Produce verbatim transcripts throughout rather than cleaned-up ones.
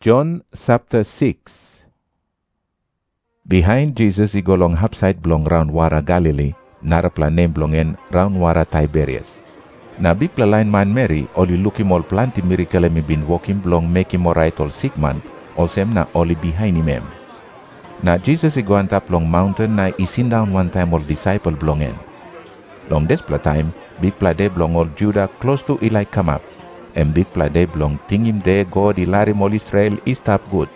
John chapter six. Behind Jesus he go long hapside blong round wara Galilee, narapla name blongen round wara Tiberias. Na big pla line man Mary, oli look him all plenty miracle me been walking blong make him alright all sick man, also na oli behind him em. Na Jesus he go on top long mountain na he sit down one time all disciple blongen. Long this pla time, big pla day blong all Judah close to Eli come up. And big pla day blong ting him there God he lari all Israel he stop good.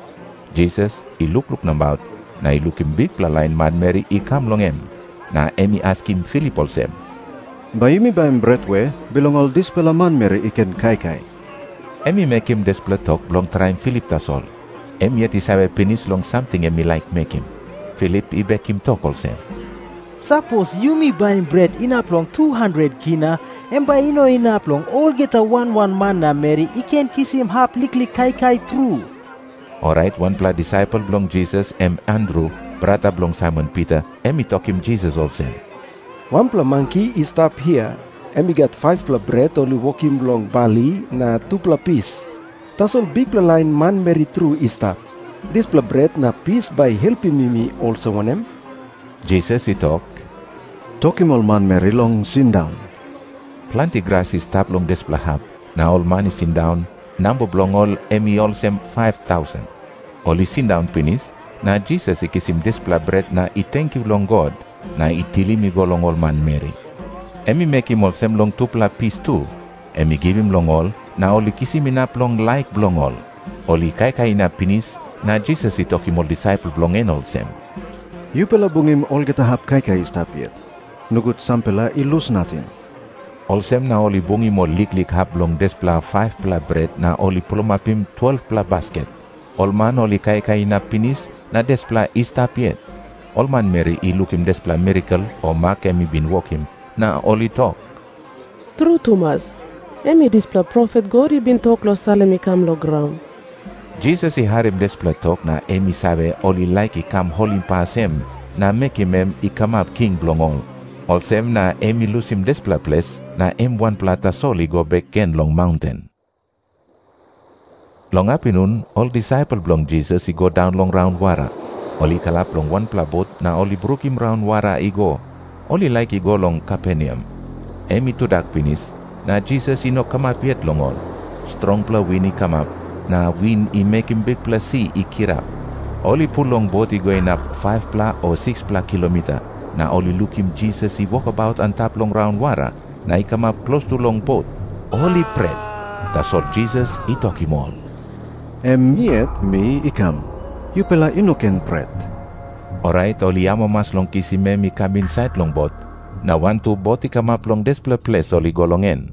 Jesus he look look about, na he look him big pla line man Mary he come long him. Na emi ask him Philip also. Bayimi ba im Bretwe, belong all this pala man Mary iken kai kai. Emi make him des pla talk blong try Philip tas all. Emi yet he sabe penis long something emi like make him. Philip he back him talk also. Suppose you me buying bread in up long two hundred kina, and by ino in up long all get a one one man na Mary, he can kiss him hap likli kai kai true. Alright, one pla disciple belong Jesus, em Andrew, brother belong Simon Peter, emi talk him Jesus also. One pla monkey is stop here, and we got five pla bread only walking long Bali na two pla piece. Tas all big pla line man Mary true is stop. This pla bread na piece by helping me also one em. Jesus he talk. Talk him all man Mary long sit down. Plenty grass is tap long des pla hap. Na all man is sit down. Number belong all emi all sem five thousand. All he sit down finish. Na Jesus he kiss him des pla bread na he thank you long God. Na he till him he go long all man Mary. Emi make him all sem long two pla piece too. Emi give him long all. Na all he kiss him in up long like belong all. All he kai kai in up finish. Na Jesus he talk him all disciple belong in all sem. You pala bungim all get a hap kai kai stop yet. Nugut sampela i lose nothing. Also na oli bungi mo lik lik hap long des pla five pla bread na oli plumapim twelve pla basket. All man oli kai kai na pinis na des pla istap yet. All man Mary i look him des pla miracle or mark emi bin walk him na oli talk. True Thomas, emi dis pla prophet God i bin talk lo salemi kam lo ground. Jesus he had him des pla talk na emi sabe oli like he come holding pass him na make him em he come up king blong all. Also na emi lose him des pla place na em one plata soli go back again long mountain. Long afternoon, all disciple blong Jesus he go down long round wara. Oli kalap long one pla boat na oli brook him round wara he go. Oli like he go long Capernaum. Emi to dak finish na Jesus he no come up yet long all. Strong pla wind he come up. Na wind he make him big pla sea he kirap. Oli pull long boat he going up five pla or six pla kilometer. Na oli look him Jesus he walk about and tap long round wara. Na he come up close to long boat. All he prayed. That's all Jesus he talk him all. Em yet me i come. You pala inoken pret. Alright, oli amo mas long kisime mi come inside long boat. Na one two boat he come up long des pla place oli go long en.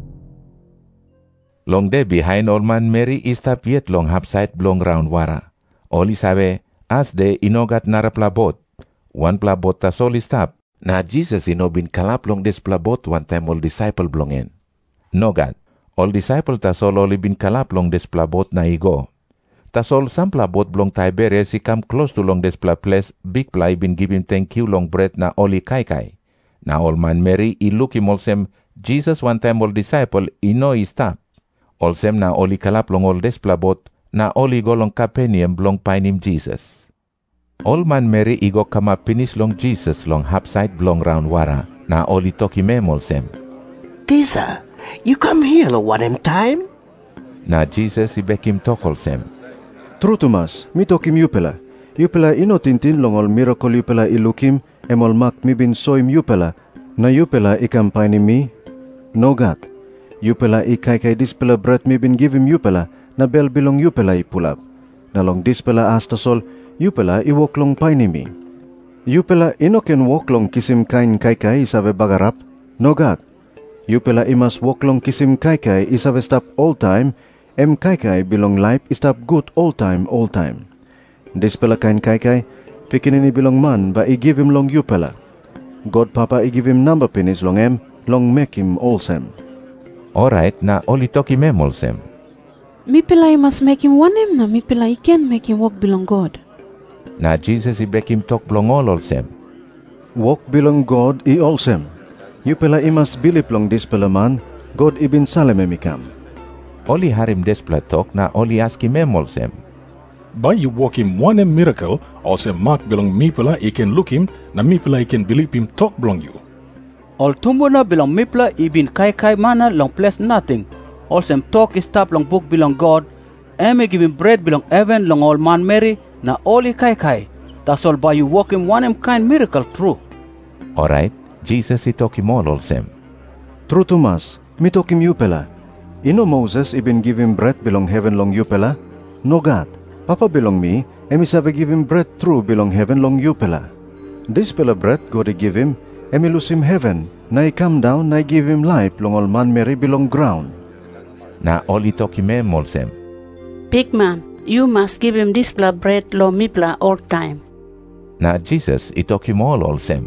Long day behind old man Mary is tap yet long hapside blong round wara. Oli sabe as de inogat narapla boat. One pla boat tas oli stop. Na Jesus ino bin kalap long des pla boat one time all disciple blongen. No God. All disciple tas all oli bin kalap long des pla boat na igo. Tas all some pla boat blong Tiberias he come close to long des pla place big pla he bin give him thank you long bread na oli kai kai. Na all man Mary he look him all sem Jesus one time all disciple he know he stop. All sem na oli kalap long all des pla boat na oli go long Capernaum blong pain him Jesus. All man Mary he go come up finish long Jesus long hapside blong round wara. Na oli talk him em all sem. Tisa, you come here lo one em time? Na Jesus he back him talk all sem. True Thomas, mi talk him you pala. You pala ino tintin long all miracle you pala i look him. Em all mak mi bin so him you pala. Na you pala i campaign me. No God. You pala i kai kai dis pala bread mi bin give him you pala. Na bel bilong you pala i pull up. Na long dis pala asta sol. You pala i walk long paini mi. You pala ino ken walk long kisim kain kai kai isabe bagarap. No God. You pala i mas walk long kisim kai kai isabe stop all time. Em kai kai belong life stop good all time all time. This pala kain kai kai. Pikin ini belong man ba i give him long you pala. God Papa i give him number penis long em. Long make him all sem. Alright, na oli talk him em all sem. Mi pila I must make him one him na mi pila I can make him walk belong God. Na Jesus he back him talk blong all all sem. Walk belong God i all sem. You pala I must believe long this pala man. God ibin saleme mi kam. Oli harim despla talk na oli aski mem olsem. By you walk him one em miracle, also mark belong me pela I can look him, na me pela I can believe him talk belong you. All tumbuna belong me pela I bin kai kai mana long place nothing. Also talk is tap long book belong God. Eme give him bread belong heaven long all man Mary, na oli kai kai. That's all by you walk him one em kind miracle true. Alright, Jesus I talk him all olsem. True Thomas, mi talk him you pela. Ino Moses ibin give him bread belong heaven long you pela? No God. Papa belong me, emi sabe give him bread true belong heaven long you pela. This pela bread God I give him, emi lose him heaven, na I come down, na I give him life long all man Mary belong ground. Na oli talk him em olsem. Big man, you must give him this pla bread lo me pla all time. Na Jesus I talk him all olsem.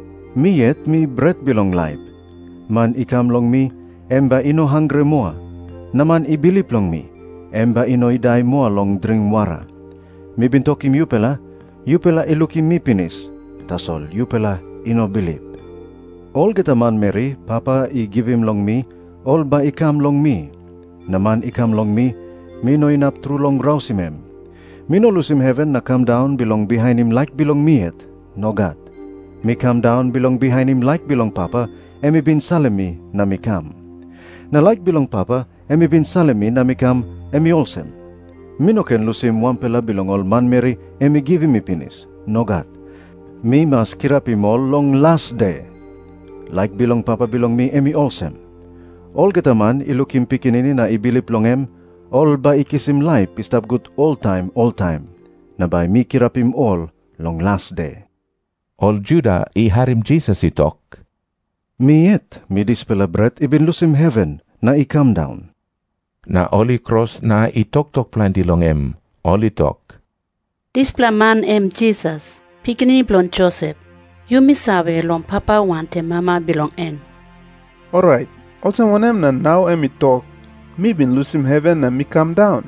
Me yet me bread belong life. Man I come long me, emba ino hungry moa. Naman I believe long me. Emba ino iday mo long drink wara. Mi bintokim you pela, you pela ilukim mi pinis. Tasol, you pela ino believe. All kita man Mary, Papa I give him long me, all ba I come long me. Naman I come long me, mi no inap true long rausim em. Mi no lose him heaven na come down belong behind him like belong me yet. No God. Mi come down belong behind him like belong Papa, emi bin salem mi na mi come. Na like belong Papa, emi bin salem mi na mi come, emi olsem. Mi no ken lose him one pela belong all man Mary, emi give him mi pinis. No God. Mi mas kirap him all long last day. Like belong Papa belong me, emi olsem. All kita man ilukim pikinini na ibilip long em, all ba ikisim life istap good all time, all time. Na ba mi kirap him all long last day. All Judah I harim Jesus I talk. Mi yet, mi dispela bread ibin lose him heaven, na I come down. Na oli cross na I talk talk planti long em, oli talk. This pla man em Jesus, pikini blon Joseph. You misabe long Papa wante mama belong en. Alright, also one em na now emi talk, mi bin lose him heaven na mi come down.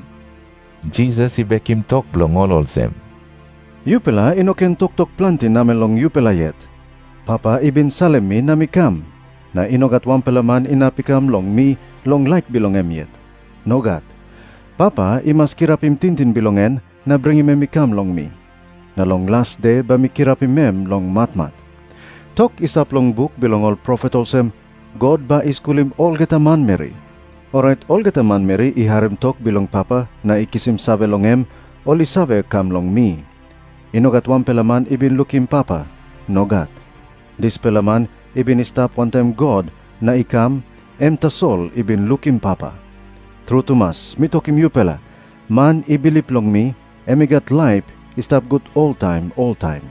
Jesus I bek him talk blong all olsem. You pela ino ken tok tok planti namin long you pela yet. Papa ibin salem mi na mi kam. Na ino gat wan pela man inapikam long mi long like bilong em yet. No God. Papa imas kirap im tintin bilongen na bring im mi kam long mi. Na long last day ba mi kirap im mem long matmat. Tok isap long book bilong all prophet olsem. God ba iskulim all geta man Mary. Alright, all geta man Mary iharim tok bilong Papa na ikisim sabe long em oli sabe kam long mi. Inogat wan pelaman ibin lukim Papa, no God. This pelaman ibin istap one time God na ikam em tasol ibin lukim Papa. True Thomas, mi tokim you pela, man ibilip long mi, emigat life istap good all time, all time.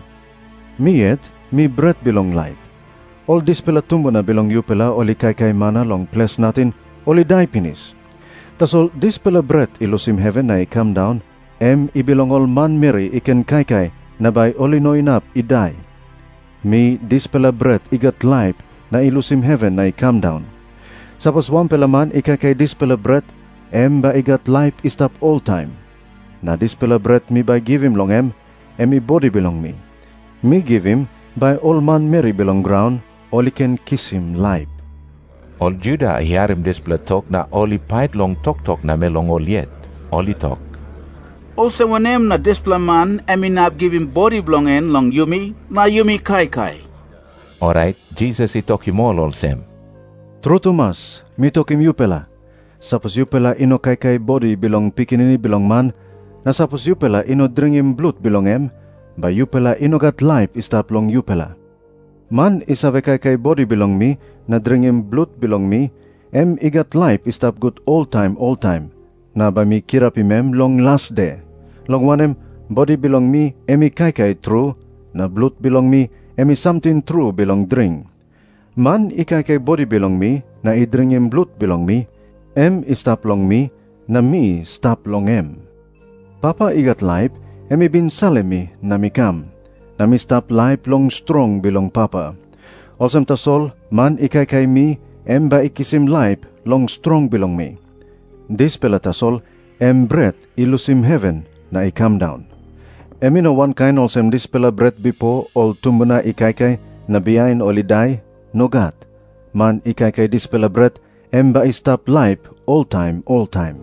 Mi yet, mi bread belong life. All this pela tumbo na belong you pela oli kay kay mana long place natin, oli die pinis. Tasol this pela bread ilusim heaven na ikam down, em ibilong all man Mary iken kay kay na bay oli no inap iday. Mi this pela bread igat life na ilusim heaven na ikam down. Sapos one pela man ikay kay this pela bread, em ba igat life istap all time. Na this pela bread mi by give him long em, em i body belong me. Mi give him by all man Mary belong ground, oli can kiss him life. All Judah hiarim this pela talk na oli pait long talk talk na melong all yet, oli talk. Also when em na displa man, emi nap give him body belong en long yumi, na yumi kai kai. Alright, Jesus I talk him all olsem. True Thomas, mi tokim you pela. Sapos you pela ino kay kay body belong pikinini belong man, na sapos you pela ino drink him blood belong em, ba you pela ino gat life istap long you pela. Man isabe kay kay body belong me, na drink him blood belong me, em igat life istap good all time, all time. Na ba mi kirap imem long last day. Long wanem body belong me, emi kay kay true, na blood belong me, emi something true belong drink. Man ikay kay body belong me, na idring him blood belong me, em istap long me, na mi stop long em. Papa igat life, emi bin salem mi na mi kam, na mi stop life long strong belong Papa. Olsem tasol, man ikay kay mi, em ba ikisim life long strong belong me. This pela tasol, em bread ilusim heaven na I come down. Emi no one kind olsem this pela bread bipo ol tumbuna ikay kay na biyain oliday, no God. Man ikay kay this pela bread, em ba istap life all time, all time.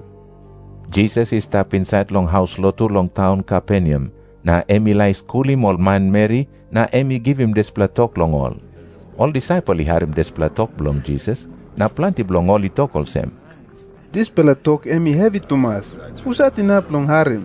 Jesus is stop inside long house lotu long town Capernaum. Na emi lai school him all man Mary, na emi give him despla talk long all. All disciple har him despla talk belong Jesus, na plenty belong all he talk all sem. Despla talk emi heavy Thomas, usat inap long harim.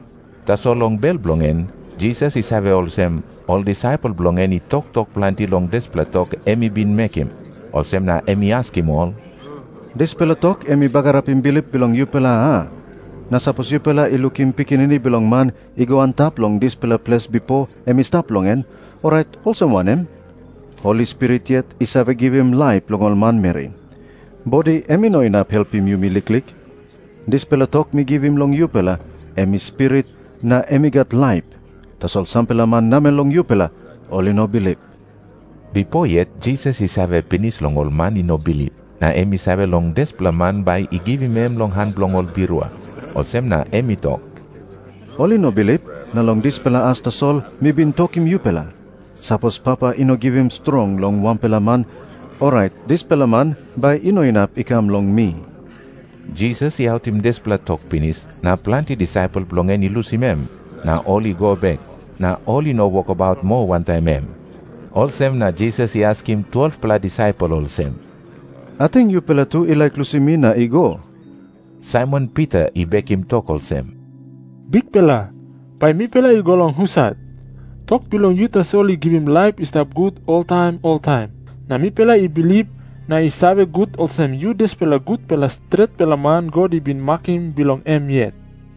Ta so long bell belong en, Jesus is have all sem, all disciple belong en he talk talk plenty long despla talk emi bin make him. All sem na emi ask him all. Despla talk emi bagarapin bilip belong you pela ha. Nasapos yu pala ilukim pikinini belong man igo antap long this pala place before emi stop long en. Alright, wholesome one em. Holy Spirit yet isave give him life long all man Mary. Body emi no inap help him you miliklik. This pala talk me give him long you pala emi spirit na emi got life. Tasol sampela man namen long you pala all no believe. Before yet Jesus isave pinis long all man no believe. Na emi save long des pala man by i give him em long hand long all birua. Osem na emi talk. Oli no believe na long this pela as the soul mi bin talk him you pela. Suppose Papa ino give him strong long one pela man. Alright, this pela man by ino inap ikam long me. Jesus i out him des pela talk pinis. Na plenty disciple belong any lose him em. Na all he go back. Na all he no walk about more one time em. All sem na Jesus i ask him twelve pela disciple all sem. I think you pela tu i like Lusimina i go. Simon Peter i beg him talk all sem. Big pela, by me pela you go long husat. Talk belong you ta solely give him life is that good all time, all time. Na me pela I believe na I save good all sem you des pela good pela straight pela man God I been marking belong em yet.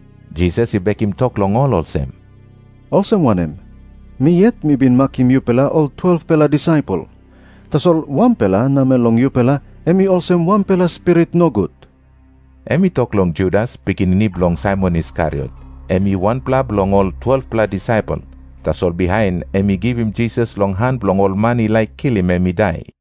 Jesus I beg him talk long all all sem. Also one em. Me yet me been marking you pela all twelve pela disciple. Tasol one pela na me long you pela emi also one pela spirit no good. Emi talk long Judas, pikinini belong Simon Iscariot. Emi one pla belong all twelve pla disciple. Tas all behind, emi give him Jesus long hand belong all money like kill him emi die.